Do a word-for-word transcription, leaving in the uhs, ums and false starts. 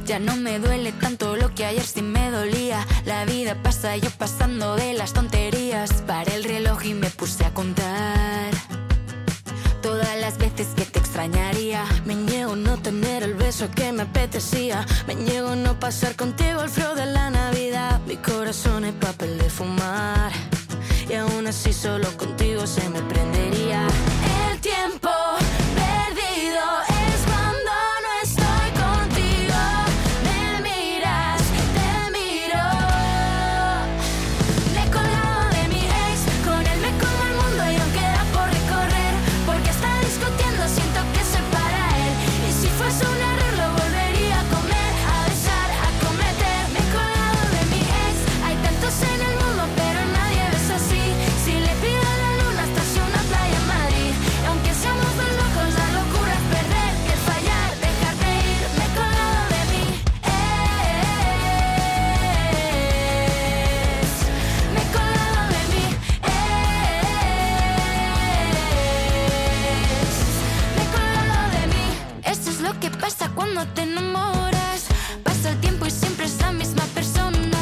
Ya no me duele tanto lo que ayer sí me dolía. La vida pasa, yo pasando de las tonterías. Paré el reloj y me puse a contar todas las veces que te extrañaría. Me niego a no tener el beso que me apetecía. Me niego a no pasar contigo el frío de la Navidad. Mi corazón es papel de fumar y aún así solo contigo se me prendería. El tiempo perdido es cuando no estoy contigo. Me miras, te miro. Me he colgado de mi ex, con él me como el mundo y aún queda por recorrer. Porque está discutiendo, siento que soy para él. Y si fuese un error lo volvería a comer, a besar, a cometer. Me he colgado de mi ex, hay tantos en el mundo pero nadie ves así. Si le pido a la luna hasta hacia una playa en Madrid. Y aunque seamos dos locos, la locura es perder, que fallar, dejarte ir. Me he colgado de mi ex. Me he colgado de mi ex. Me he colgado de mí. Esto es lo que pasa cuando te enamoras. Pasa el tiempo y siempre es la misma persona.